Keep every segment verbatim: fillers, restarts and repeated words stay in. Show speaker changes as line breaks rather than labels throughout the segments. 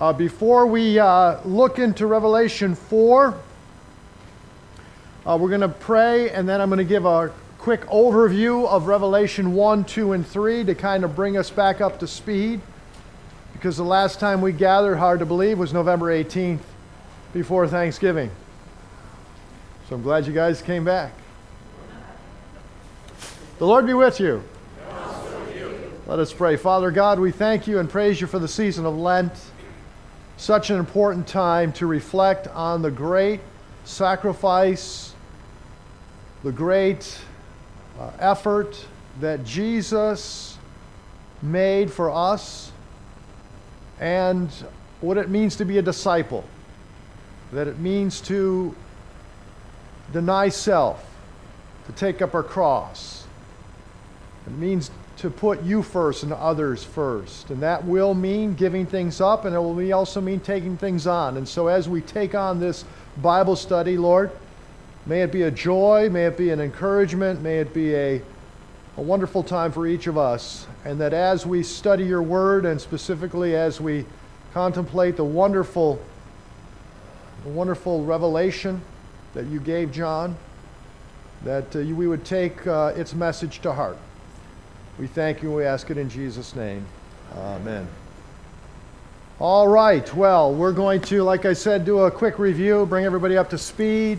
Uh, before we uh, look into Revelation four, uh, we're going to pray, and then I'm going to give a quick overview of Revelation one, two, and three to kind of bring us back up to speed. Because the last time we gathered, hard to believe, was November eighteenth, before Thanksgiving. So I'm glad you guys came back. The Lord be with you.
And also with you.
Let us pray. Father God, we thank you and praise you for the season of Lent. Such an important time to reflect on the great sacrifice, the great uh, effort that Jesus made for us, and what it means to be a disciple, that it means to deny self, to take up our cross. It means to put you first and others first. And that will mean giving things up, and it will also mean taking things on. And so as we take on this Bible study, Lord, may it be a joy, may it be an encouragement, may it be a, a wonderful time for each of us. And that as we study your word, and specifically as we contemplate the wonderful, the wonderful revelation that you gave John, that uh, you, we would take uh, its message to heart. We thank you and we ask it in Jesus' name. Amen. All right, well, we're going to, like I said, do a quick review, bring everybody up to speed.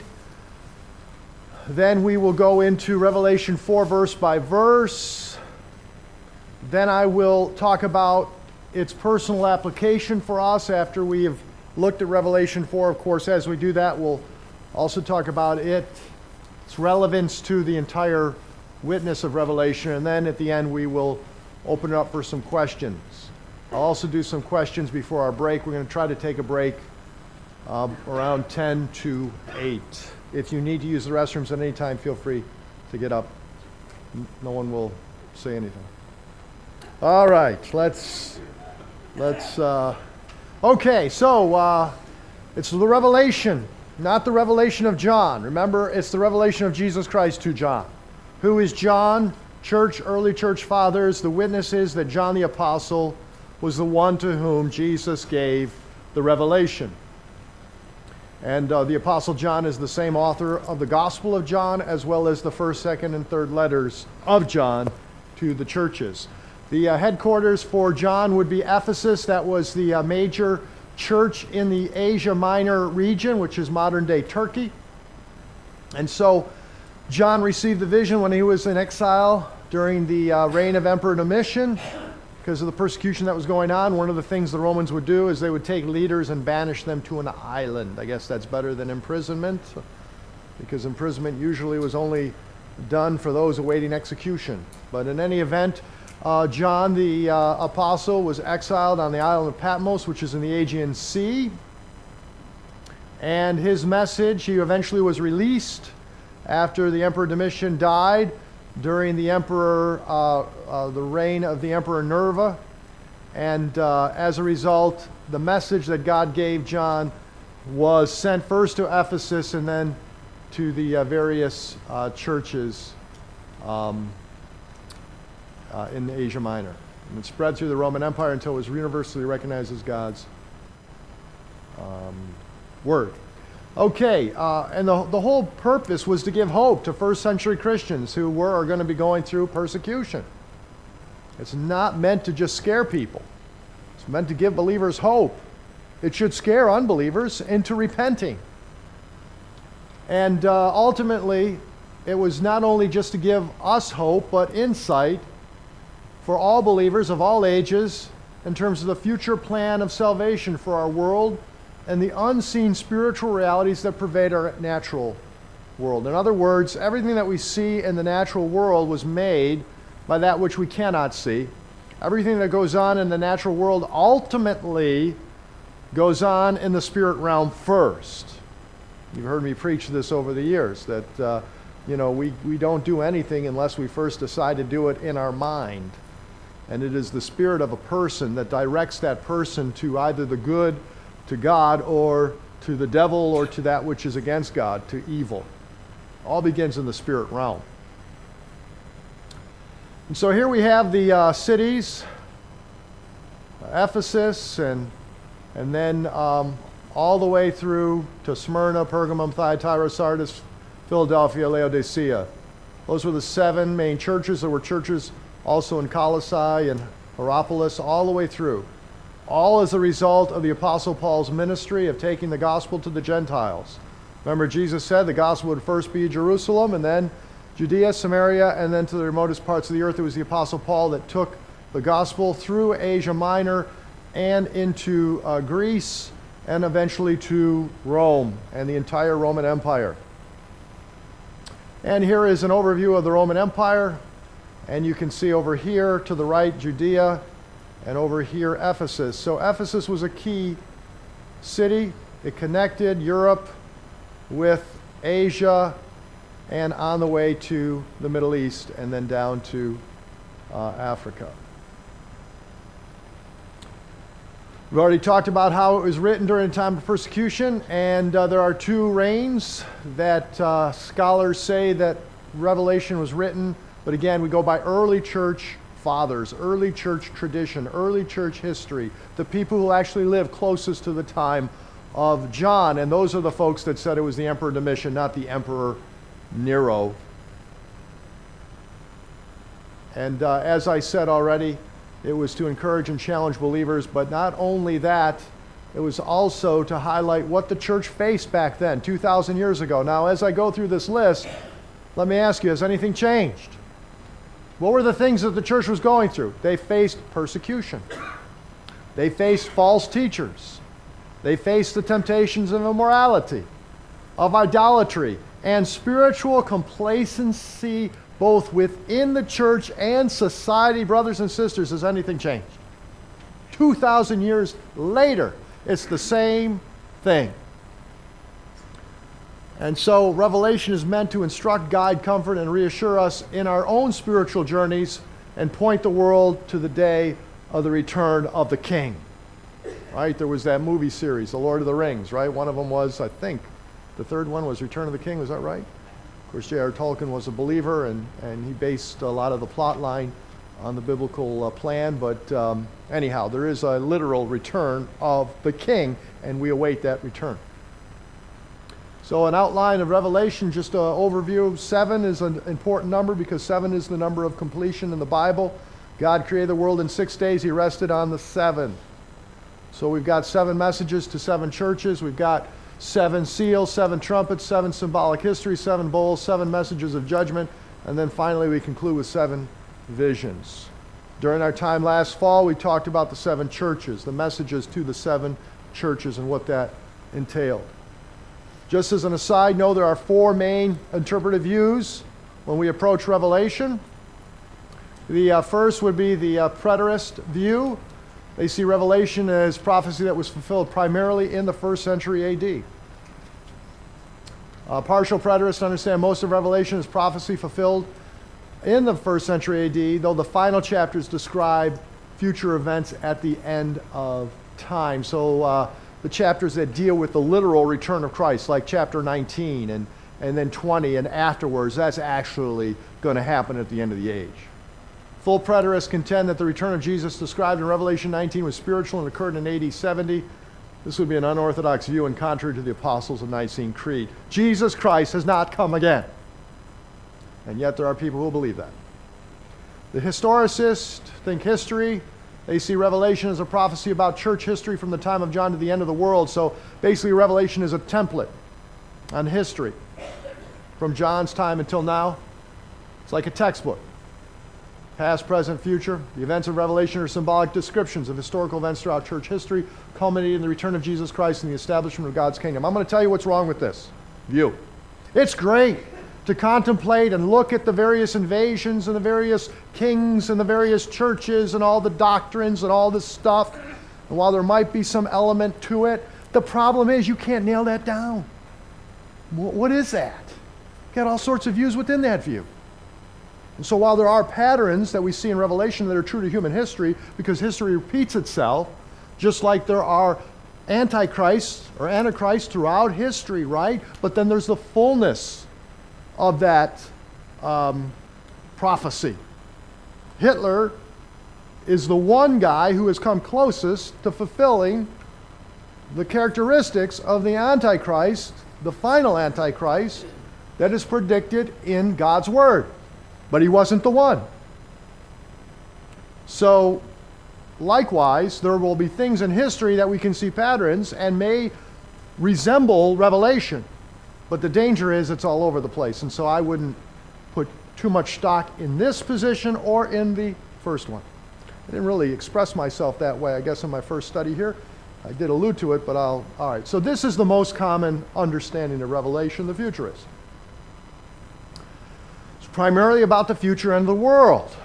Then we will go into Revelation four verse by verse. Then I will talk about its personal application for us after we have looked at Revelation four. Of course, as we do that, we'll also talk about it, its relevance to the entire witness of Revelation, and then at the end we will open it up for some questions. I'll also do some questions before our break. We're going to try to take a break um, around ten to eight. If you need to use the restrooms at any time, feel free to get up. No one will say anything. All right, let's, let's, uh, okay, so uh, it's the revelation, not the revelation of John. Remember, it's the revelation of Jesus Christ to John. Who is John? Church, early church fathers, the witnesses that John the Apostle was the one to whom Jesus gave the revelation. And uh, the Apostle John is the same author of the Gospel of John, as well as the first, second, and third letters of John to the churches. The uh, headquarters for John would be Ephesus. That was the uh, major church in the Asia Minor region, which is modern-day Turkey. And so John received the vision when he was in exile during the uh, reign of Emperor Domitian. Because of the persecution that was going on, one of the things the Romans would do is they would take leaders and banish them to an island. I guess that's better than imprisonment, because imprisonment usually was only done for those awaiting execution. But in any event, uh, John the uh, Apostle was exiled on the island of Patmos, which is in the Aegean Sea. And his message, he eventually was released after the Emperor Domitian died, during the emperor, uh, uh, the reign of the Emperor Nerva. And uh, as a result, the message that God gave John was sent first to Ephesus and then to the uh, various uh, churches um, uh, in Asia Minor. And it spread through the Roman Empire until it was universally recognized as God's um, word. Okay, uh, and the, the whole purpose was to give hope to first century Christians who were are going to be going through persecution. It's not meant to just scare people. It's meant to give believers hope. It should scare unbelievers into repenting. And uh, ultimately, it was not only just to give us hope, but insight for all believers of all ages in terms of the future plan of salvation for our world and the unseen spiritual realities that pervade our natural world. In other words, everything that we see in the natural world was made by that which we cannot see. Everything that goes on in the natural world ultimately goes on in the spirit realm first. You've heard me preach this over the years, that uh, you know, we, we don't do anything unless we first decide to do it in our mind. And it is the spirit of a person that directs that person to either the good, to God, or to the devil, or to that which is against God, to evil. All begins in the spirit realm. And so here we have the uh, cities, Ephesus and and then um, all the way through to Smyrna, Pergamum, Thyatira, Sardis, Philadelphia, Laodicea. Those were the seven main churches. There were churches also in Colossae and Hierapolis, all the way through. All as a result of the Apostle Paul's ministry of taking the gospel to the Gentiles. Remember, Jesus said the gospel would first be Jerusalem, and then Judea, Samaria, and then to the remotest parts of the earth. It was the Apostle Paul that took the gospel through Asia Minor and into uh, Greece, and eventually to Rome and the entire Roman Empire. And here is an overview of the Roman Empire. And you can see over here to the right, Judea, and over here, Ephesus. So Ephesus was a key city. It connected Europe with Asia and on the way to the Middle East and then down to uh, Africa. We've already talked about how it was written during a time of persecution, and uh, there are two reigns that uh, scholars say that Revelation was written. But again, we go by early church fathers, early church tradition, early church history, the people who actually lived closest to the time of John. And those are the folks that said it was the Emperor Domitian, not the Emperor Nero. And uh, as I said already, it was to encourage and challenge believers, but not only that, it was also to highlight what the church faced back then, two thousand years ago. Now, as I go through this list, let me ask you, has anything changed? What were the things that the church was going through? They faced persecution. They faced false teachers. They faced the temptations of immorality, of idolatry, and spiritual complacency both within the church and society. Brothers and sisters, has anything changed? two thousand years later, it's the same thing. And so Revelation is meant to instruct, guide, comfort, and reassure us in our own spiritual journeys and point the world to the day of the return of the King. Right? There was that movie series, The Lord of the Rings, right? One of them was, I think, the third one was Return of the King. Was that right? Of course, J R Tolkien was a believer, and, and he based a lot of the plot line on the biblical uh, plan. But um, anyhow, there is a literal return of the King, and we await that return. So an outline of Revelation, just an overview. Seven is an important number because seven is the number of completion in the Bible. God created the world in six days. He rested on the seventh. So we've got seven messages to seven churches. We've got seven seals, seven trumpets, seven symbolic history, seven bowls, seven messages of judgment, and then finally we conclude with seven visions. During our time last fall, we talked about the seven churches, the messages to the seven churches and what that entailed. Just as an aside, know there are four main interpretive views when we approach Revelation. The uh, first would be the uh, preterist view. They see Revelation as prophecy that was fulfilled primarily in the first century A D. Uh, partial preterists understand most of Revelation as prophecy fulfilled in the first century A D, though the final chapters describe future events at the end of time. So uh, the chapters that deal with the literal return of Christ, like chapter nineteen and, and then twenty and afterwards, that's actually going to happen at the end of the age. Full preterists contend that the return of Jesus described in Revelation nineteen was spiritual and occurred in A D seventy. This would be an unorthodox view and contrary to the Apostles' of Nicene Creed. Jesus Christ has not come again. And yet there are people who believe that. The historicists think history. They see Revelation as a prophecy about church history from the time of John to the end of the world. So basically Revelation is a template on history from John's time until now. It's like a textbook. Past, present, future. The events of Revelation are symbolic descriptions of historical events throughout church history, culminating in the return of Jesus Christ and the establishment of God's kingdom. I'm going to tell you what's wrong with this view. It's great to contemplate and look at the various invasions and the various kings and the various churches and all the doctrines and all this stuff. And while there might be some element to it, the problem is you can't nail that down. What is that? You got all sorts of views within that view. And so while there are patterns that we see in Revelation that are true to human history, because history repeats itself, just like there are antichrists or antichrists throughout history, right? But then there's the fullness of that um, prophecy. Hitler is the one guy who has come closest to fulfilling the characteristics of the Antichrist, the final Antichrist, that is predicted in God's Word. But he wasn't the one. So, likewise, there will be things in history that we can see patterns and may resemble Revelation. But the danger is it's all over the place. And so I wouldn't put too much stock in this position or in the first one. I didn't really express myself that way, I guess, in my first study here. I did allude to it, but I'll, all right. So this is the most common understanding of Revelation, the futurist. It's primarily about the future and the world.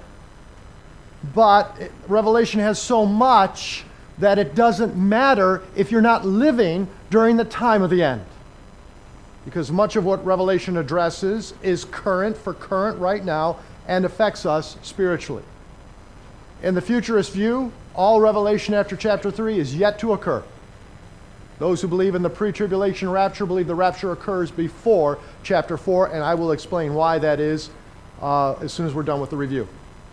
But it, Revelation has so much that it doesn't matter if you're not living during the time of the end. Because much of what Revelation addresses is current for current right now and affects us spiritually. In the futurist view, all revelation after chapter three is yet to occur. Those who believe in the pre-tribulation rapture believe the rapture occurs before chapter four, and I will explain why that is uh, as soon as we're done with the review.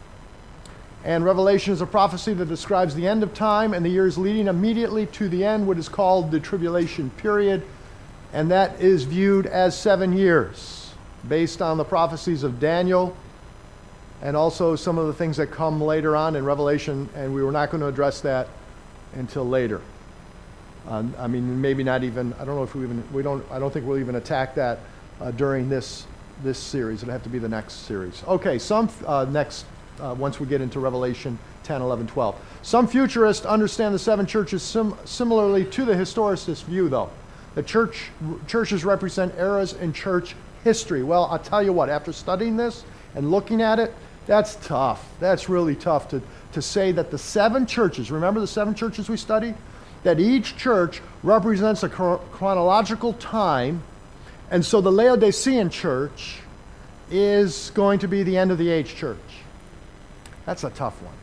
And Revelation is a prophecy that describes the end of time and the years leading immediately to the end, what is called the tribulation period, and that is viewed as seven years, based on the prophecies of Daniel, and also some of the things that come later on in Revelation, and we were not going to address that until later. Um, I mean, maybe not even, I don't know if we even, we don't, I don't think we'll even attack that uh, during this this series. It'll have to be the next series. Okay, some uh, next, uh, once we get into Revelation ten, eleven, twelve. Some futurists understand the seven churches sim- similarly to the historicist view, though. The church churches represent eras in church history. Well, I'll tell you what, after studying this and looking at it, that's tough. That's really tough to, to say that the seven churches, remember the seven churches we studied? That each church represents a chronological time, and so the Laodicean church is going to be the end of the age church. That's a tough one,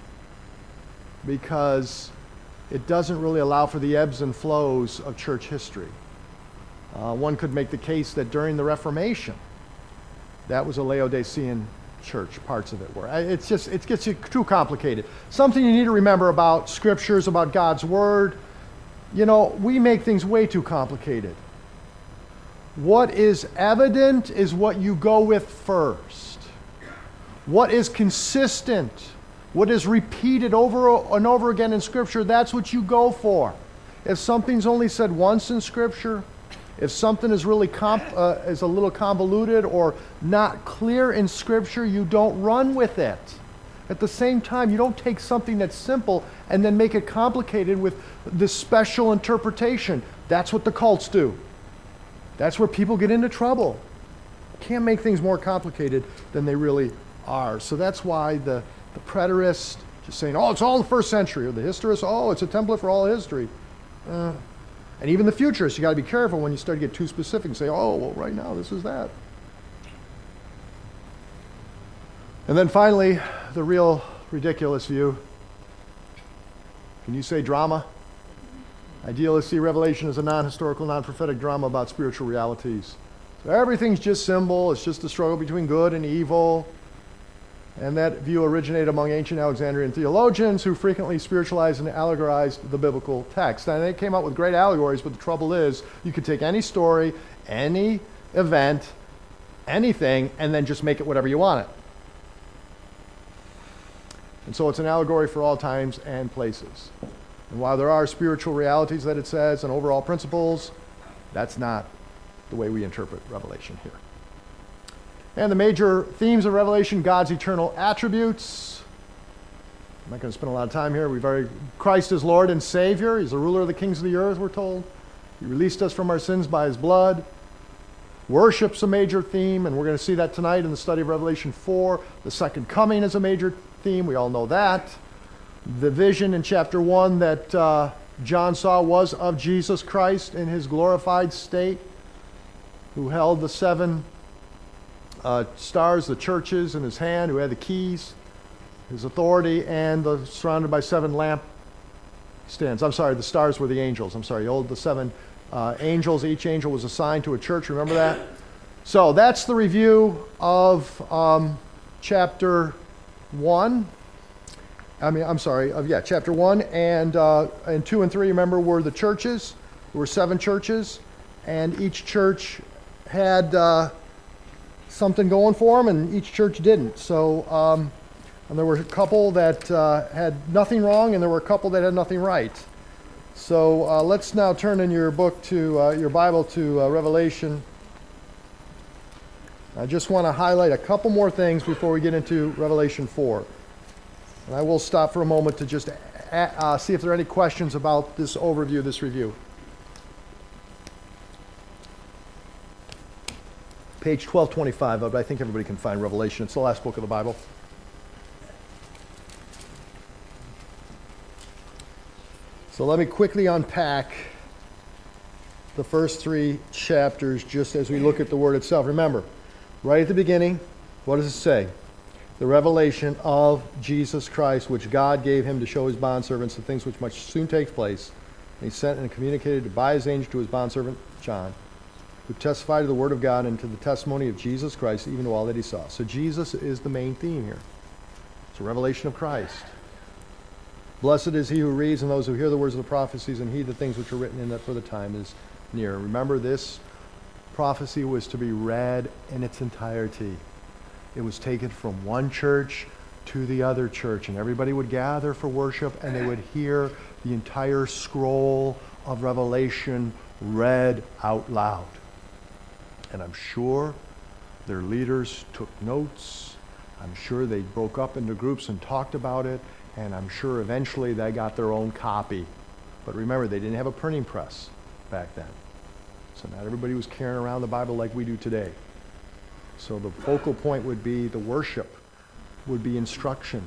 because it doesn't really allow for the ebbs and flows of church history. Uh, one could make the case that during the Reformation, that was a Laodicean church, parts of it were. It's just, it gets too complicated. Something you need to remember about scriptures, about God's Word, you know, we make things way too complicated. What is evident is what you go with first. What is consistent, what is repeated over and over again in Scripture, that's what you go for. If something's only said once in Scripture, if something is really comp, uh, is a little convoluted or not clear in Scripture, you don't run with it. At the same time, you don't take something that's simple and then make it complicated with this special interpretation. That's what the cults do. That's where people get into trouble. Can't make things more complicated than they really are. So that's why the, the preterists just saying, oh, it's all in the first century, or the historists, oh, it's a template for all history. Uh, And even the futurists, you got to be careful when you start to get too specific and say, oh, well, right now, this is that. And then finally, the real ridiculous view. Can you say drama? Idealists see Revelation as a non-historical, non-prophetic drama about spiritual realities. So everything's just symbol. It's just the struggle between good and evil. And that view originated among ancient Alexandrian theologians who frequently spiritualized and allegorized the biblical text. And they came up with great allegories, but the trouble is you could take any story, any event, anything, and then just make it whatever you want it. And so it's an allegory for all times and places. And while there are spiritual realities that it says and overall principles, that's not the way we interpret Revelation here. And the major themes of Revelation, God's eternal attributes. I'm not going to spend a lot of time here. We've already, Christ is Lord and Savior. He's the ruler of the kings of the earth, we're told. He released us from our sins by his blood. Worship's a major theme, and we're going to see that tonight in the study of Revelation four. The second coming is a major theme. We all know that. The vision in chapter one that uh, John saw was of Jesus Christ in his glorified state, who held the seven uh, stars, the churches, in his hand, who had the keys, his authority, and the, surrounded by seven lamp stands. I'm sorry, the stars were the angels. I'm sorry, he held the seven uh, angels. Each angel was assigned to a church. Remember that? So that's the review of um, chapter one. I mean, I'm sorry, uh, yeah, chapter one and, uh, and two and three, remember, were the churches. There were seven churches, and each church had uh, something going for them, and each church didn't. So, um, and there were a couple that uh, had nothing wrong, and there were a couple that had nothing right. So uh, let's now turn in your book to, uh, your Bible to uh, Revelation. I just want to highlight a couple more things before we get into Revelation four. And I will stop for a moment to just a- uh, see if there are any questions about this overview, this review. Page twelve twenty-five, I think everybody can find Revelation. It's the last book of the Bible. So let me quickly unpack the first three chapters just as we look at the word itself. Remember, right at the beginning, what does it say? The revelation of Jesus Christ, which God gave him to show his bondservants the things which must soon take place. And he sent and communicated by his angel to his bondservant John, who testified to the word of God and to the testimony of Jesus Christ, even to all that he saw. So Jesus is the main theme here. It's a revelation of Christ. Blessed is he who reads and those who hear the words of the prophecies and heed the things which are written in that, for the time is near. Remember, this prophecy was to be read in its entirety. It was taken from one church to the other church, and everybody would gather for worship, and they would hear the entire scroll of Revelation read out loud. And I'm sure their leaders took notes. I'm sure they broke up into groups and talked about it, and I'm sure eventually they got their own copy. But remember, they didn't have a printing press back then. So not everybody was carrying around the Bible like we do today. So the focal point would be the worship, would be instruction.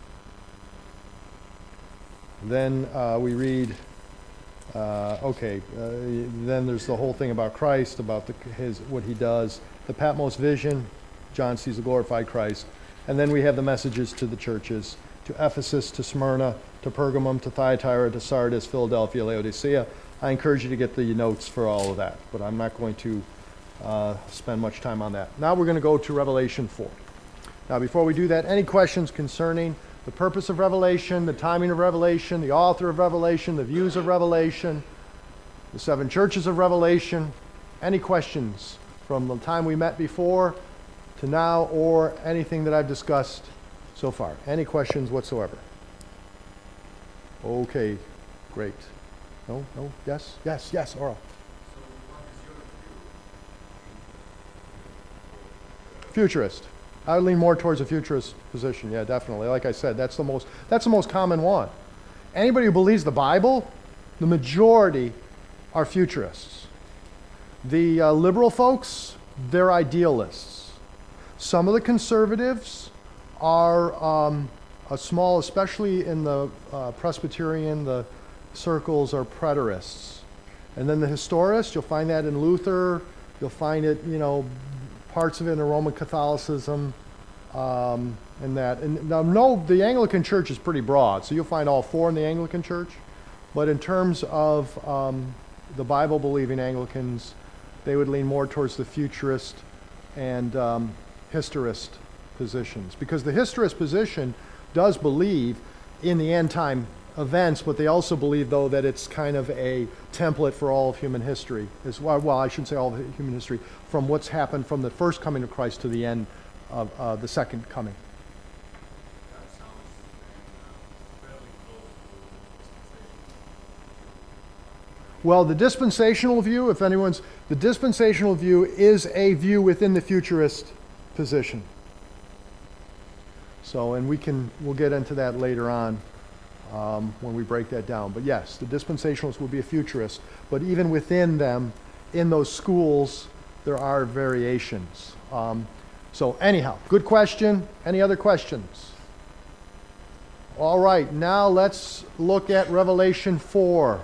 Then uh, we read, uh, okay, uh, then there's the whole thing about Christ, about the, his what he does. The Patmos vision, John sees the glorified Christ. And then we have the messages to the churches, to Ephesus, to Smyrna, to Pergamum, to Thyatira, to Sardis, Philadelphia, Laodicea. I encourage you to get the notes for all of that, but I'm not going to uh, spend much time on that. Now we're going to go to Revelation four. Now before we do that, any questions concerning the purpose of Revelation, the timing of Revelation, the author of Revelation, the views of Revelation, the seven churches of Revelation? Any questions from the time we met before to now, or anything that I've discussed so far? Any questions whatsoever? Okay, great. No, no, yes, yes, yes, Oral. Futurist. I would lean more towards a futurist position. Yeah, definitely. Like I said, that's the most that's the most common one. Anybody who believes the Bible, the majority are futurists. The uh, liberal folks, they're idealists. Some of the conservatives are um, a small, especially in the uh, Presbyterian, the circles are preterists. And then the historists, you'll find that in Luther, you'll find it, you know, parts of it in Roman Catholicism, um, and that. And now, no, the Anglican Church is pretty broad, so you'll find all four in the Anglican Church. But in terms of um, the Bible-believing Anglicans, they would lean more towards the futurist and um, historist positions. Because the historist position does believe in the end-time events, but they also believe, though, that it's kind of a template for all of human history. As well, well, I shouldn't say all of human history, from what's happened from the first coming of Christ to the end of uh, the second coming.
That sounds uh, fairly close to the dispensation.
Well, the dispensational view, if anyone's, the dispensational view is a view within the futurist position. So, and we can, we'll get into that later on. Um, when we break that down. But yes, the dispensationalists would be a futurist. But even within them, in those schools, there are variations. Um, so anyhow, good question. Any other questions? All right, now let's look at Revelation four.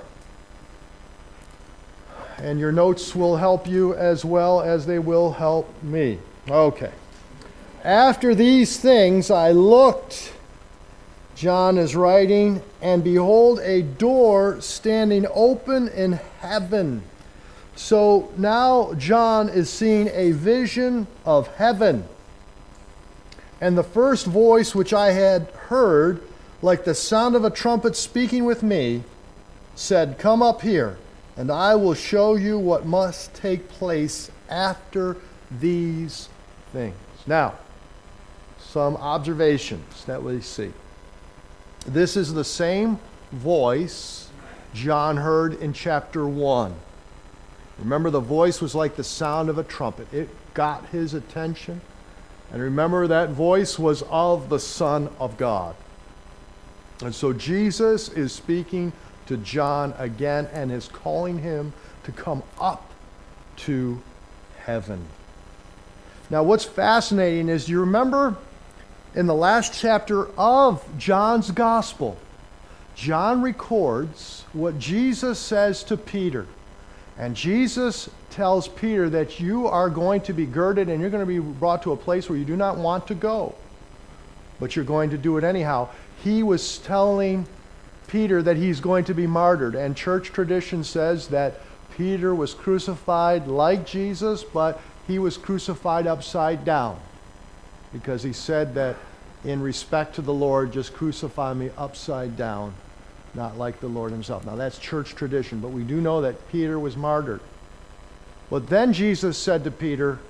And your notes will help you as well as they will help me. Okay. After these things I looked, John is writing, and behold, a door standing open in heaven. So now John is seeing a vision of heaven. And the first voice which I had heard like the sound of a trumpet speaking with me, said, "Come up here, and I will show you what must take place after these things." Now, some observations that we see. This is the same voice John heard in chapter one. Remember, the voice was like the sound of a trumpet. It got his attention. And remember, that voice was of the Son of God. And so Jesus is speaking to John again and is calling him to come up to heaven. Now, what's fascinating is, you remember in the last chapter of John's Gospel, John records what Jesus says to Peter. And Jesus tells Peter that you are going to be girded and you're going to be brought to a place where you do not want to go, but you're going to do it anyhow. He was telling Peter that he's going to be martyred. And church tradition says that Peter was crucified like Jesus, but he was crucified upside down, because he said that in respect to the Lord, just crucify me upside down, not like the Lord himself. Now, that's church tradition, but we do know that Peter was martyred. But then Jesus said to Peter,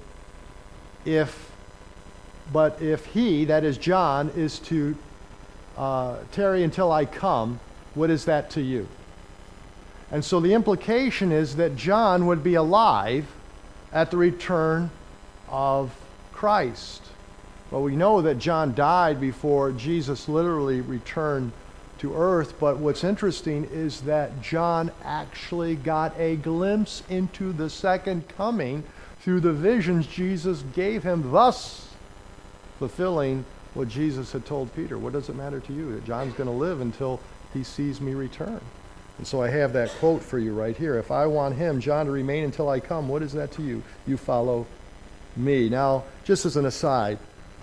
if, but if he, that is John, is to uh, tarry until I come, what is that to you? And so the implication is that John would be alive at the return of Christ. Well, we know that John died before Jesus literally returned to earth, but what's interesting is that John actually got a glimpse into the second coming through the visions Jesus gave him, thus fulfilling what Jesus had told Peter. What does it matter to you that John's going to live until he sees me return? And so I have that quote for you right here. If I want him, John, to remain until I come, what is that to you? You follow me. Now, just as an aside,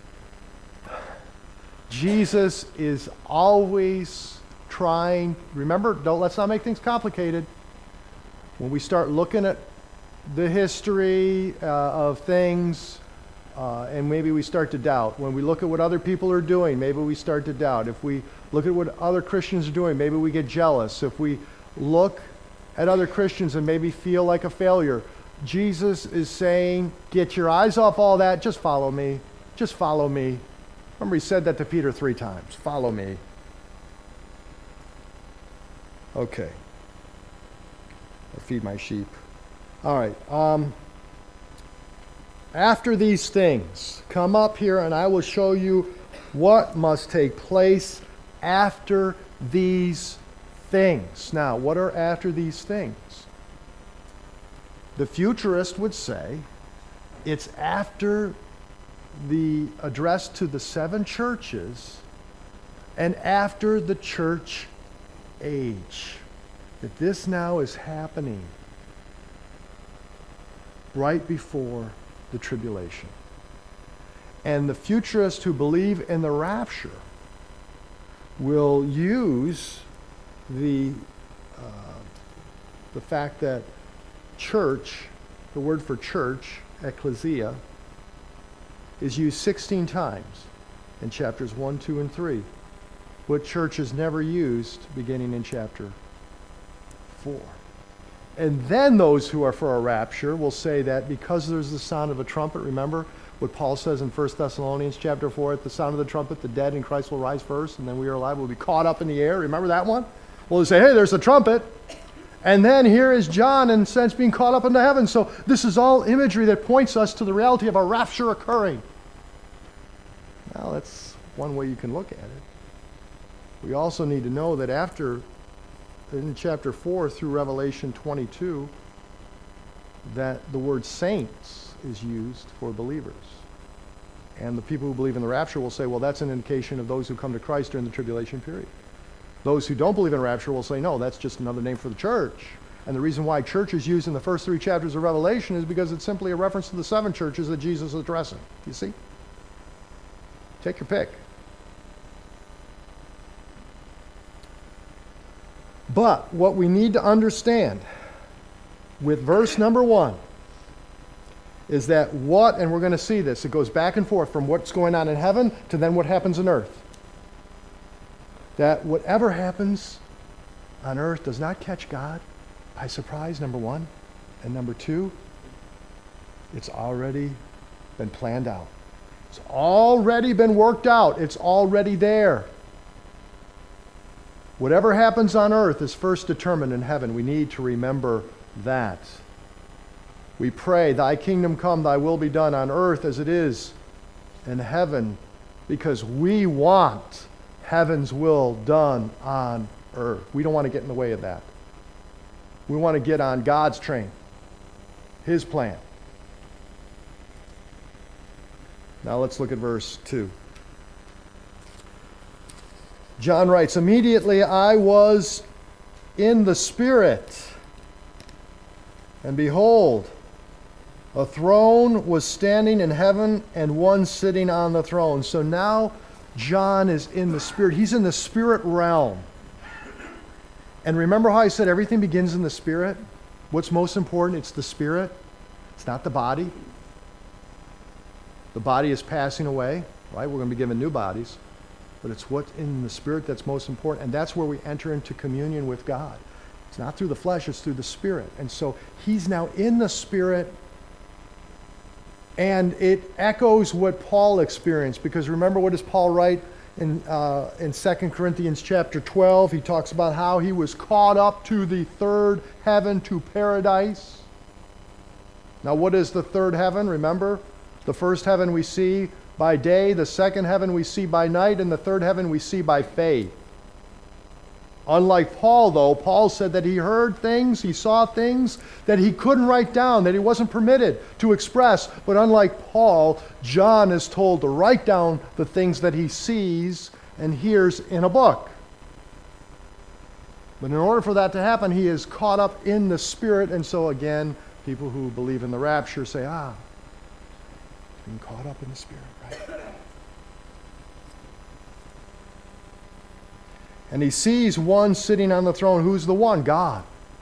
Jesus is always trying, remember, don't, let's not make things complicated. When we start looking at the history uh, of things, uh, and maybe we start to doubt. When we look at what other people are doing, maybe we start to doubt. If we look at what other Christians are doing, maybe we get jealous. If we look at other Christians and maybe feel like a failure, Jesus is saying, get your eyes off all that, just follow me. Just follow me. Remember, he said that to Peter three times. Follow me. Okay. I'll feed my sheep. All right. Um, after these things, come up here and I will show you what must take place after these things. Now, what are after these things? The futurist would say it's after the address to the seven churches and after the church age. That this now is happening right before the tribulation. And the futurists who believe in the rapture will use the uh, the fact that church, the word for church, ecclesia, is used sixteen times in chapters one, two, and three. But church is never used beginning in chapter four. And then those who are for a rapture will say that because there's the sound of a trumpet, remember what Paul says in First Thessalonians chapter four, at the sound of the trumpet, the dead in Christ will rise first, and then we are alive, will be caught up in the air. Remember that one? Well, they say, hey, there's a trumpet. And then here is John, in a sense, being caught up into heaven. So this is all imagery that points us to the reality of a rapture occurring. Now, that's one way you can look at it. We also need to know that after, in chapter four through Revelation twenty-two, that the word saints is used for believers. And the people who believe in the rapture will say, well, that's an indication of those who come to Christ during the tribulation period. Those who don't believe in rapture will say, no, that's just another name for the church. And the reason why church is used in the first three chapters of Revelation is because it's simply a reference to the seven churches that Jesus is addressing. You see? Take your pick. But what we need to understand with verse number one is that what, and we're going to see this, it goes back and forth from what's going on in heaven to then what happens in earth. that whatever happens on earth does not catch God by surprise, number one. And number two, it's already been planned out. It's already been worked out. It's already there. Whatever happens on earth is first determined in heaven. We need to remember that. We pray, thy kingdom come, thy will be done on earth as it is in heaven, because we want heaven's will done on earth. We don't want to get in the way of that. We want to get on God's train, his plan. Now let's look at verse two. John writes, immediately I was in the Spirit, and behold, a throne was standing in heaven and one sitting on the throne. So now John is in the Spirit. He's in the Spirit realm. And remember how I said everything begins in the Spirit? What's most important? It's the Spirit. It's not the body. The body is passing away, right? We're going to be given new bodies. But it's what's in the Spirit that's most important. And that's where we enter into communion with God. It's not through the flesh, it's through the Spirit. And so he's now in the Spirit. And it echoes what Paul experienced. Because remember, what does Paul write in, uh, in Second Corinthians chapter twelve? He talks about how he was caught up to the third heaven, to paradise. Now, what is the third heaven? Remember, the first heaven we see by day, the second heaven we see by night, and the third heaven we see by faith. Unlike Paul, though, Paul said that he heard things, he saw things that he couldn't write down, that he wasn't permitted to express. But unlike Paul, John is told to write down the things that he sees and hears in a book. But in order for that to happen, he is caught up in the Spirit. And so again, people who believe in the rapture say, ah, being caught up in the Spirit, right? And he sees one sitting on the throne. Who's the one? God.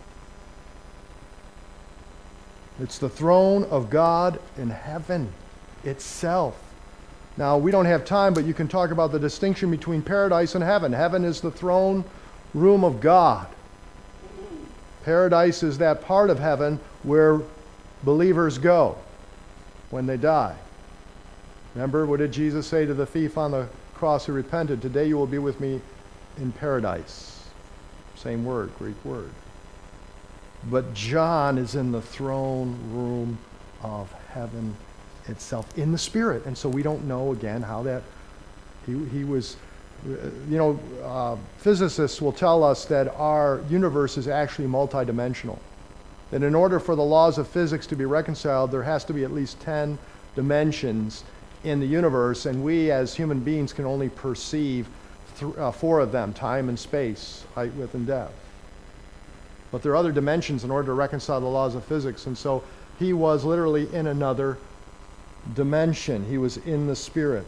It's the throne of God in heaven itself. Now, we don't have time, but you can talk about the distinction between paradise and heaven. Heaven is the throne room of God. Paradise is that part of heaven where believers go when they die. Remember, what did Jesus say to the thief on the cross who repented? Today you will be with me in paradise. Same word, Greek word. But John is in the throne room of heaven itself, in the Spirit. And so we don't know, again, how that, he, he was, you know, uh, physicists will tell us that our universe is actually multidimensional. That in order for the laws of physics to be reconciled, there has to be at least ten dimensions in the universe, and we as human beings can only perceive th- uh, four of them: time and space, height, width, and depth. But there are other dimensions in order to reconcile the laws of physics, and so he was literally in another dimension. He was in the Spirit.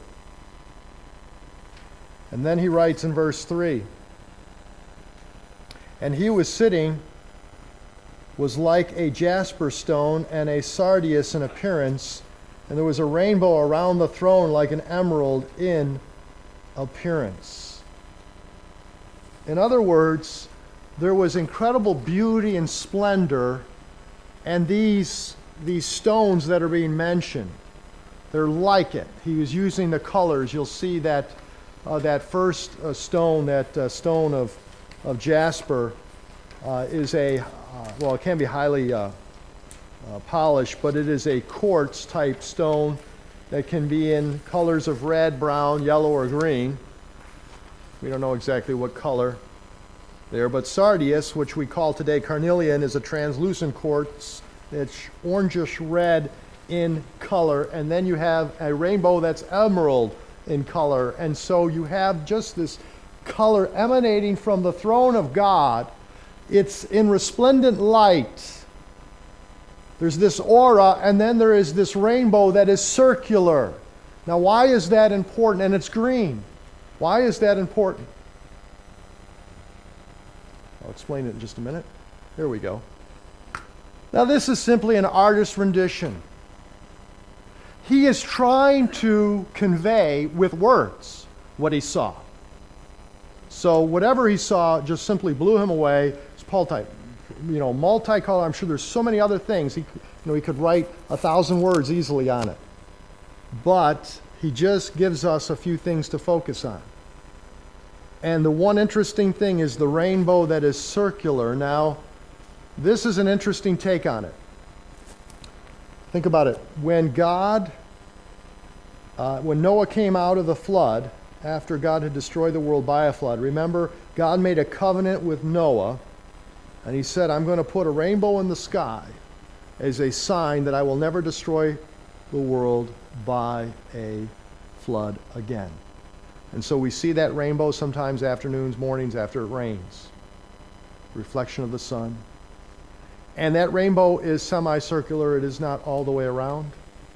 And then he writes in verse three, and he was sitting was like a jasper stone and a sardius in appearance, and there was a rainbow around the throne like an emerald in appearance. In other words, there was incredible beauty and splendor, and these, these stones that are being mentioned, they're like it. He was using the colors. You'll see that uh, that first uh, stone, that uh, stone of, of jasper, uh, is a, uh, well, it can be highly uh, Uh, polished, but it is a quartz type stone that can be in colors of red, brown, yellow, or green. We don't know exactly what color there, but sardius, which we call today carnelian, is a translucent quartz. It's orangish red in color, and then you have a rainbow that's emerald in color, and so you have just this color emanating from the throne of God. It's in resplendent light. There's this aura, and then there is this rainbow that is circular. Now, why is that important? And it's green. Why is that important? I'll explain it in just a minute. Here we go. Now, this is simply an artist's rendition. He is trying to convey with words what he saw. So whatever he saw just simply blew him away. It's multi, you know, multicolor. I'm sure there's so many other things. He, you know, he could write a thousand words easily on it. But he just gives us a few things to focus on. And the one interesting thing is the rainbow that is circular. Now, this is an interesting take on it. Think about it. When God, uh, when Noah came out of the flood, after God had destroyed the world by a flood, remember, God made a covenant with Noah, and he said, I'm going to put a rainbow in the sky as a sign that I will never destroy the world by a flood again. And so we see that rainbow sometimes afternoons, mornings after it rains. Reflection of the sun. And that rainbow is semicircular. It is not all the way around.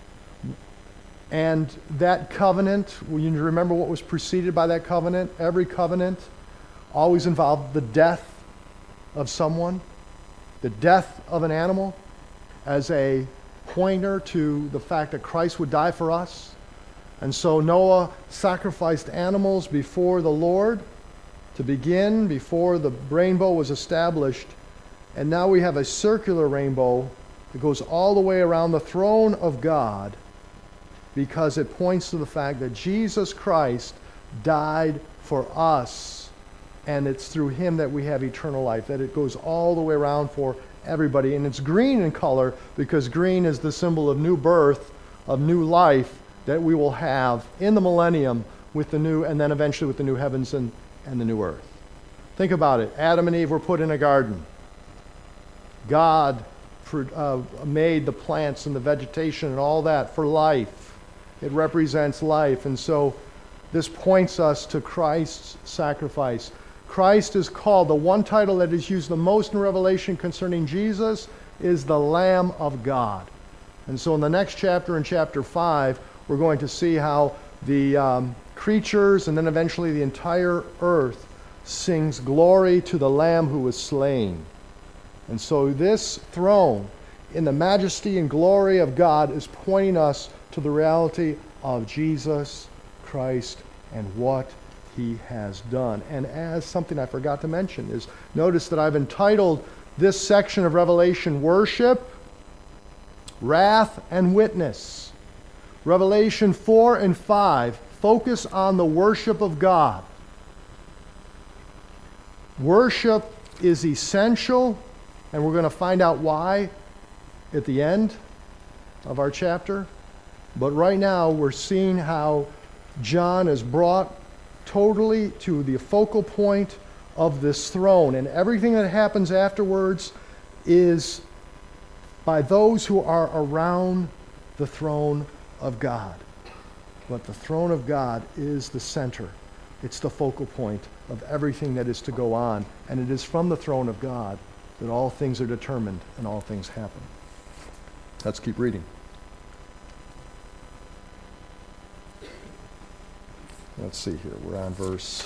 And that covenant, you remember what was preceded by that covenant? Every covenant always involved the death of someone, the death of an animal, as a pointer to the fact that Christ would die for us. And so Noah sacrificed animals before the Lord to begin, before the rainbow was established. And now we have a circular rainbow that goes all the way around the throne of God, because it points to the fact that Jesus Christ died for us, and it's through him that we have eternal life, that it goes all the way around for everybody. And it's green in color because green is the symbol of new birth, of new life that we will have in the millennium with the new, and then eventually with the new heavens and, and the new earth. Think about it. Adam and Eve were put in a garden. God uh, made the plants and the vegetation and all that for life. It represents life. And so this points us to Christ's sacrifice. Christ is called, the one title that is used the most in Revelation concerning Jesus is the Lamb of God. And so in the next chapter, in chapter five, we're going to see how the um, creatures and then eventually the entire earth sings glory to the Lamb who was slain. And so this throne, in the majesty and glory of God, is pointing us to the reality of Jesus Christ and what he has done. And as something I forgot to mention is, notice that I've entitled this section of Revelation, Worship, Wrath, and Witness. Revelation four and five focus on the worship of God. Worship is essential, and we're going to find out why at the end of our chapter. But right now we're seeing how John is brought totally to the focal point of this throne, and everything that happens afterwards is by those who are around the throne of God. But the throne of God is the center. It's the focal point of everything that is to go on. And it is from the throne of God that all things are determined and all things happen. Let's keep reading. Let's see here. We're on verse...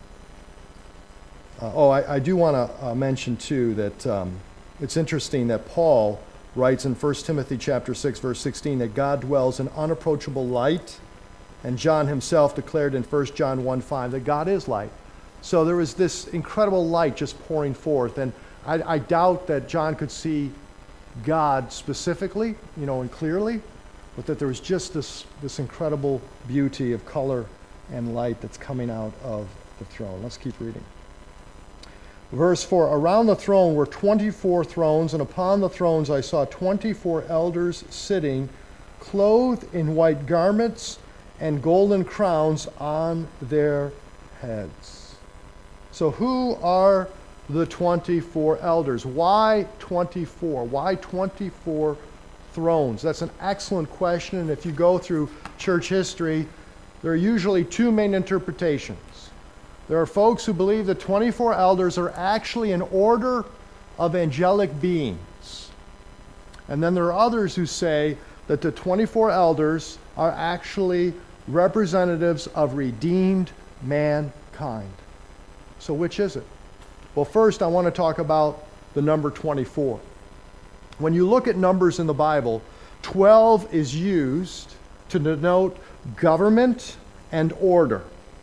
Uh, oh, I, I do want to uh, mention, too, that um, it's interesting that Paul writes in First Timothy chapter six, verse sixteen, that God dwells in unapproachable light, and John himself declared in First John one five that God is light. So there was this incredible light just pouring forth, and I, I doubt that John could see God specifically, you know, and clearly, but that there was just this, this incredible beauty of color and light that's coming out of the throne. Let's keep reading. Verse four, around the throne were twenty-four thrones, and upon the thrones I saw twenty-four elders sitting, clothed in white garments and golden crowns on their heads. So who are the twenty-four elders? Why twenty-four? Why twenty-four thrones? That's an excellent question, and if you go through church history, there are usually two main interpretations. There are folks who believe the twenty-four elders are actually an order of angelic beings. And then there are others who say that the twenty-four elders are actually representatives of redeemed mankind. So which is it? Well, first I want to talk about the number twenty-four. When you look at numbers in the Bible, twelve is used to denote government and order.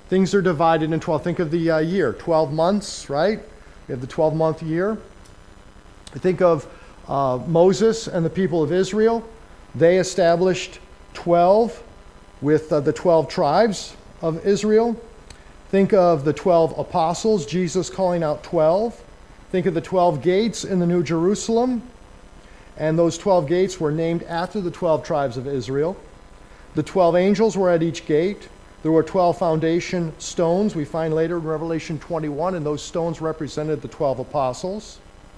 things are divided in twelve. Think of the uh, year, twelve months, right? We have the twelve-month year. Think of uh, Moses and the people of Israel. They established twelve with uh, the twelve tribes of Israel. Think of the twelve apostles, Jesus calling out twelve. Think of the twelve gates in the New Jerusalem. And those twelve gates were named after the twelve tribes of Israel. The twelve angels were at each gate. There were twelve foundation stones we find later in Revelation twenty-one, and those stones represented the twelve apostles.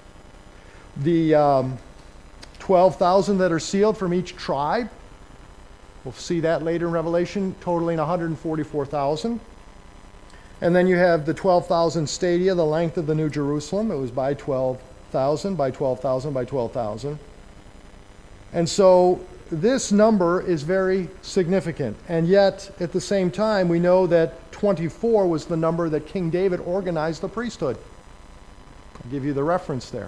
The um, twelve thousand that are sealed from each tribe, we'll see that later in Revelation, totaling one hundred forty-four thousand. And then you have the twelve thousand stadia, the length of the New Jerusalem. It was by twelve thousand, by twelve thousand, by twelve thousand. And so this number is very significant. And yet, at the same time, we know that twenty-four was the number that King David organized the priesthood. I'll give you the reference there.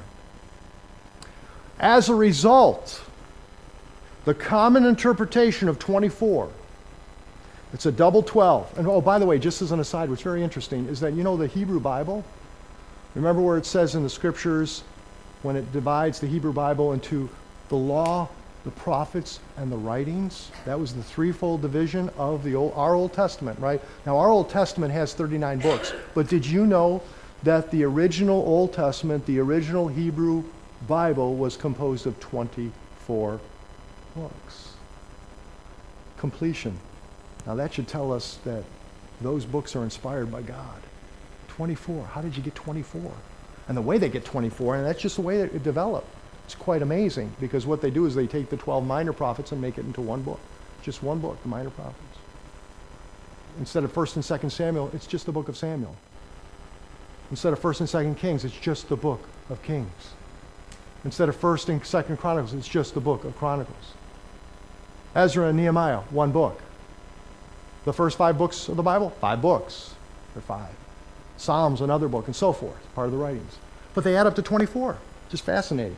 As a result, the common interpretation of twenty-four, it's a double twelve. And oh, by the way, just as an aside, what's very interesting is that, you know, the Hebrew Bible, remember where it says in the scriptures, when it divides the Hebrew Bible into the law, the prophets, and the writings? That was the threefold division of the old, our Old Testament, right? Now, our Old Testament has thirty-nine books, but did you know that the original Old Testament, the original Hebrew Bible, was composed of twenty-four books? Completion. Now, that should tell us that those books are inspired by God. twenty-four. How did you get twenty-four? And the way they get twenty-four, and that's just the way that it developed. It's quite amazing, because what they do is they take the twelve minor prophets and make it into one book. Just one book, the minor prophets. Instead of first and second Samuel, it's just the book of Samuel. Instead of first and second Kings, it's just the book of Kings. Instead of first and second Chronicles, it's just the book of Chronicles. Ezra and Nehemiah, one book. The first five books of the Bible, five books. They're five. Psalms, another book, and so forth, part of the writings. But they add up to twenty-four. Just fascinating.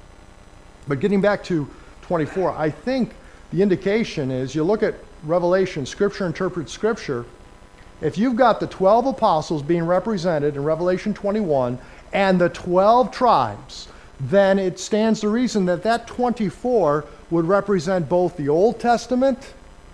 But getting back to twenty-four, I think the indication is, you look at Revelation, Scripture interprets Scripture. If you've got the twelve apostles being represented in Revelation twenty-one and the twelve tribes, then it stands to reason that that twenty-four would represent both the Old Testament,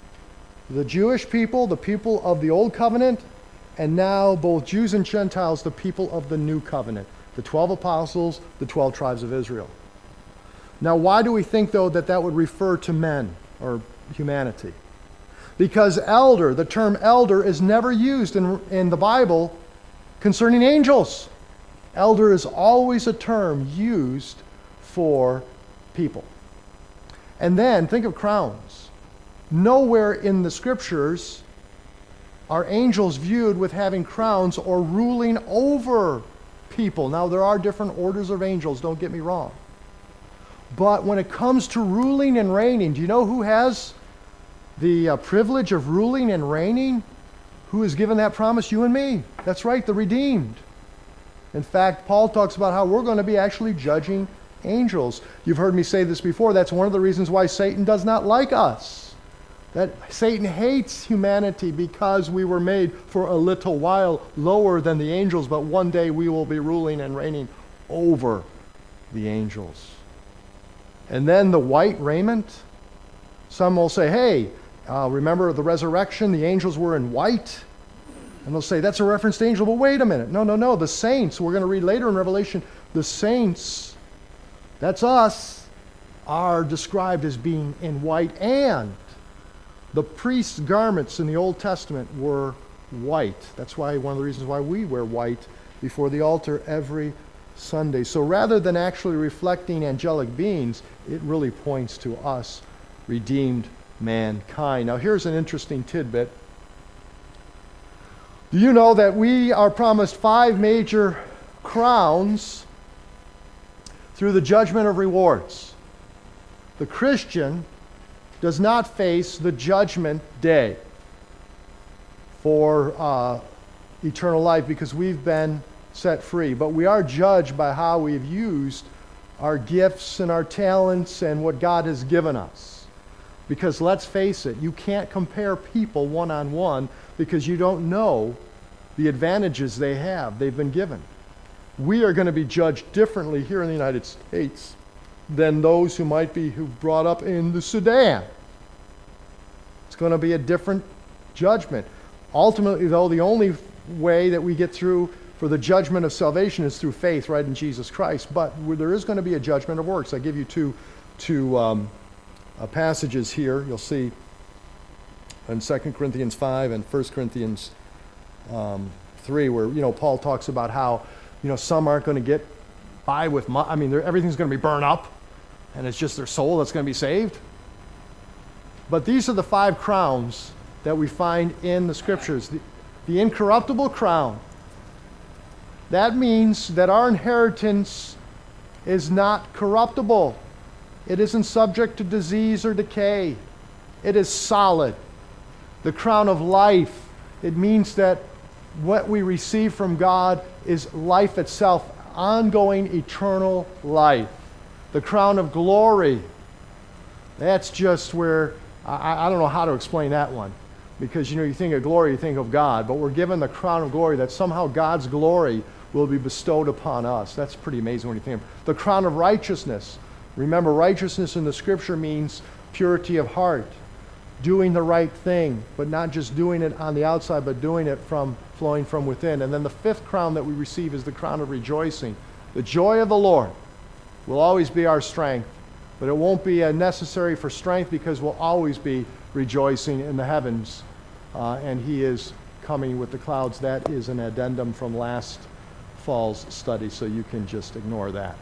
the Jewish people, the people of the Old Covenant, and now both Jews and Gentiles, the people of the New Covenant. The twelve apostles, the twelve tribes of Israel. Now, why do we think, though, that that would refer to men or humanity? Because elder, the term elder, is never used in, in the Bible concerning angels. Elder is always a term used for people. And then, think of crowns. Nowhere in the Scriptures are angels viewed with having crowns or ruling over people. Now, there are different orders of angels, don't get me wrong. But when it comes to ruling and reigning, do you know who has the uh, privilege of ruling and reigning? Who is given that promise? You and me. That's right, the redeemed. In fact, Paul talks about how we're going to be actually judging angels. You've heard me say this before. That's one of the reasons why Satan does not like us. That Satan hates humanity because we were made for a little while lower than the angels, but one day we will be ruling and reigning over the angels. And then the white raiment. Some will say, hey, uh, remember the resurrection? The angels were in white. And they'll say, that's a reference to angels. But wait a minute. No, no, no. The saints, we're going to read later in Revelation, the saints, that's us, are described as being in white. And the priest's garments in the Old Testament were white. That's why one of the reasons why we wear white before the altar every Sunday. So rather than actually reflecting angelic beings, it really points to us, redeemed mankind. Now here's an interesting tidbit. Do you know that we are promised five major crowns through the judgment of rewards? The Christian does not face the judgment day for uh, eternal life because we've been set free. But we are judged by how we've used our gifts and our talents and what God has given us. Because let's face it, you can't compare people one-on-one because you don't know the advantages they have, they've been given. We are going to be judged differently here in the United States than those who might be who brought up in the Sudan. It's going to be a different judgment. Ultimately, though, the only way that we get through for the judgment of salvation is through faith, right, in Jesus Christ. But there is going to be a judgment of works. I give you two, two um, uh, passages here. You'll see in Second Corinthians five and First Corinthians um, three, where, you know, Paul talks about how, you know, some aren't going to get by with, mo- I mean, everything's going to be burned up, and it's just their soul that's going to be saved. But these are the five crowns that we find in the Scriptures. The, the incorruptible crown. That means that our inheritance is not corruptible. It isn't subject to disease or decay. It is solid. The crown of life. It means that what we receive from God is life itself, ongoing eternal life. The crown of glory. That's just where, I, I don't know how to explain that one. Because, you know, you think of glory, you think of God, but we're given the crown of glory that somehow God's glory will be bestowed upon us. That's pretty amazing when you think of it. The crown of righteousness. Remember, righteousness in the Scripture means purity of heart, doing the right thing, but not just doing it on the outside, but doing it from flowing from within. And then the fifth crown that we receive is the crown of rejoicing. The joy of the Lord will always be our strength, but it won't be uh, necessary for strength because we'll always be rejoicing in the heavens. Uh, and he is coming with the clouds. That is an addendum from last fall's study, so you can just ignore that.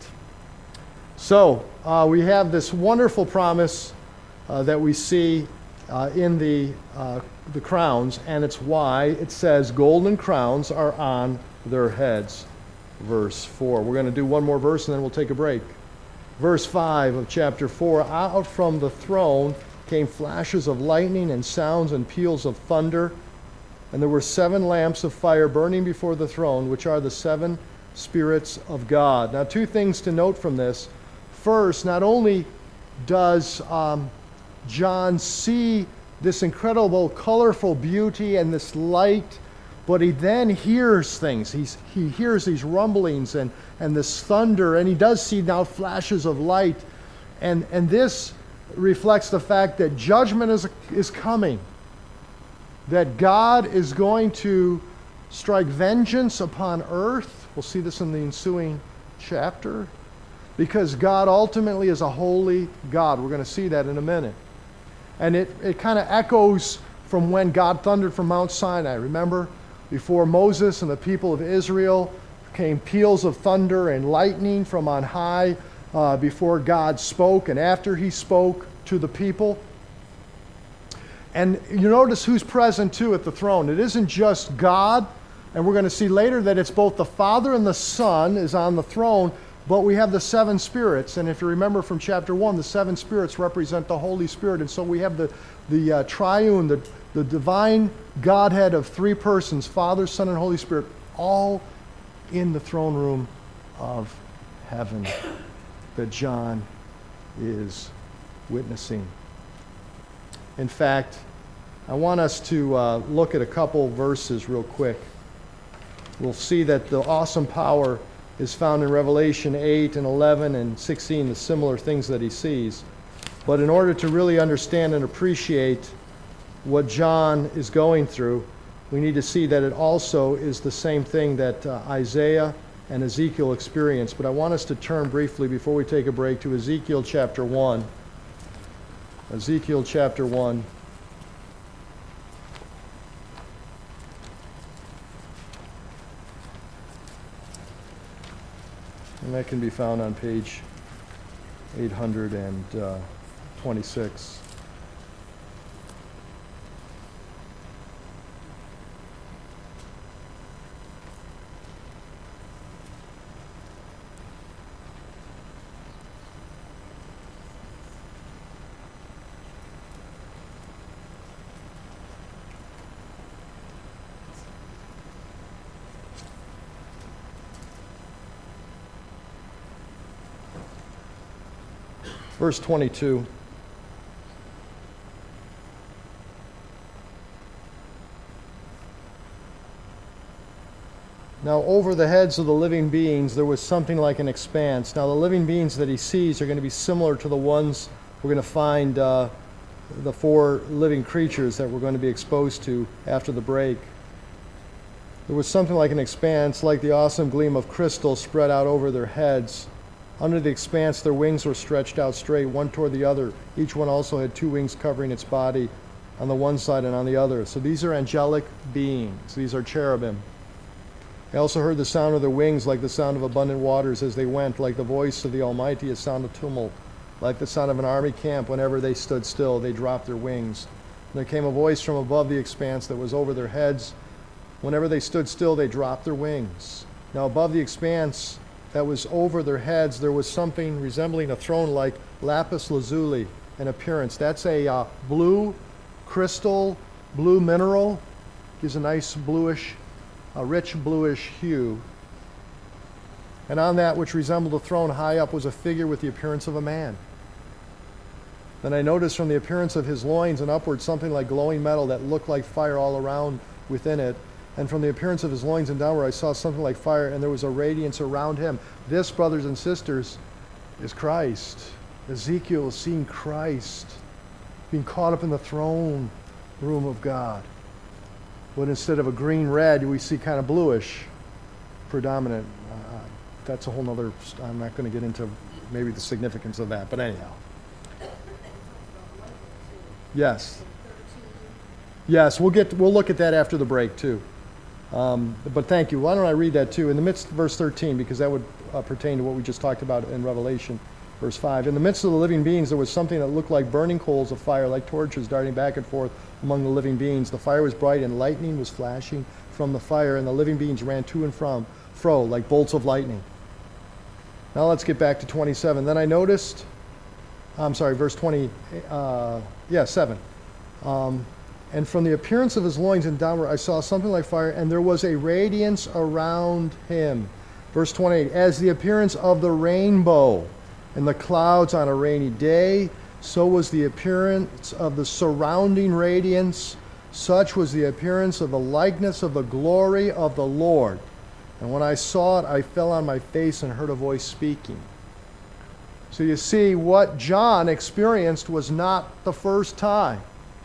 So uh, we have this wonderful promise uh, that we see uh, in the, uh, the crowns, and it's why it says golden crowns are on their heads. Verse four. We're going to do one more verse and then we'll take a break. Verse five of chapter four. Out from the throne came flashes of lightning and sounds and peals of thunder. And there were seven lamps of fire burning before the throne, which are the seven spirits of God. Now, two things to note from this. First, not only does um, John see this incredible, colorful beauty and this light, but he then hears things. He's, he hears these rumblings and, and this thunder, and he does see now flashes of light. And, and this reflects the fact that judgment is, is coming, that God is going to strike vengeance upon earth. We'll see this in the ensuing chapter, because God ultimately is a holy God. We're going to see that in a minute. And it, it kind of echoes from when God thundered from Mount Sinai. Remember, before Moses and the people of Israel came peals of thunder and lightning from on high, Uh, before God spoke and after he spoke to the people. And you notice who's present too at the throne. It isn't just God, and we're going to see later that it's both the Father and the Son is on the throne, but we have the seven spirits. And if you remember from chapter one, the seven spirits represent the Holy Spirit. And so we have the, the uh, triune, the, the divine Godhead of three persons, Father, Son, and Holy Spirit, all in the throne room of heaven that John is witnessing. In fact, I want us to uh, look at a couple verses real quick. We'll see that the awesome power is found in Revelation eight and eleven and sixteen, the similar things that he sees. But in order to really understand and appreciate what John is going through, we need to see that it also is the same thing that uh, Isaiah and Ezekiel experience. But I want us to turn briefly before we take a break to Ezekiel chapter one. Ezekiel chapter one. And that can be found on page eight hundred twenty-six. Verse twenty-two. Now, over the heads of the living beings, there was something like an expanse. Now, the living beings that he sees are going to be similar to the ones we're going to find, uh, the four living creatures that we're going to be exposed to after the break. There was something like an expanse, like the awesome gleam of crystal spread out over their heads. Under the expanse, their wings were stretched out straight, one toward the other. Each one also had two wings covering its body on the one side and on the other. So these are angelic beings. These are cherubim. I also heard the sound of their wings like the sound of abundant waters as they went, like the voice of the Almighty, a sound of tumult, like the sound of an army camp. Whenever they stood still, they dropped their wings. And there came a voice from above the expanse that was over their heads. Whenever they stood still, they dropped their wings. Now above the expanse that was over their heads, there was something resembling a throne like lapis lazuli in appearance. That's a uh, blue crystal, blue mineral. Gives a nice bluish, a rich bluish hue. And on that which resembled a throne high up was a figure with the appearance of a man. Then I noticed from the appearance of his loins and upward something like glowing metal that looked like fire all around within it. And from the appearance of his loins and downward I saw something like fire, and there was a radiance around him. This, brothers and sisters, is Christ. Ezekiel is seeing Christ being caught up in the throne room of God. But instead of a green-red, we see kind of bluish predominant. Uh, that's a whole nother, I'm not going to get into maybe the significance of that, but anyhow. Yes. Yes, we'll get we'll look at that after the break too. Um, but thank you. Why don't I read that too? In the midst of verse thirteen, because that would uh, pertain to what we just talked about in Revelation, verse five. In the midst of the living beings, there was something that looked like burning coals of fire, like torches darting back and forth among the living beings. The fire was bright, and lightning was flashing from the fire, and the living beings ran to and from, fro, like bolts of lightning. Now let's get back to twenty-seven. Then I noticed, I'm sorry, verse twenty, uh, yeah, seven. Um, And from the appearance of his loins and downward, I saw something like fire, and there was a radiance around him. Verse twenty-eight, as the appearance of the rainbow in the clouds on a rainy day, so was the appearance of the surrounding radiance. Such was the appearance of the likeness of the glory of the Lord. And when I saw it, I fell on my face and heard a voice speaking. So you see, what John experienced was not the first time.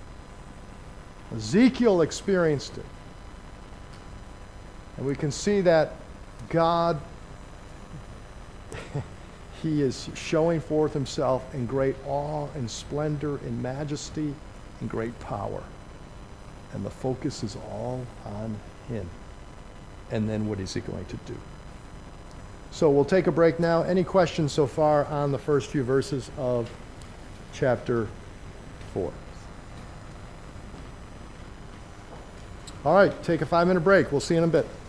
Ezekiel experienced it. And we can see that God, he is showing forth himself in great awe and splendor and majesty and great power. And the focus is all on him. And then what is he going to do? So we'll take a break now. Any questions so far on the first few verses of chapter four? All right, take a five-minute break. We'll see you in a bit.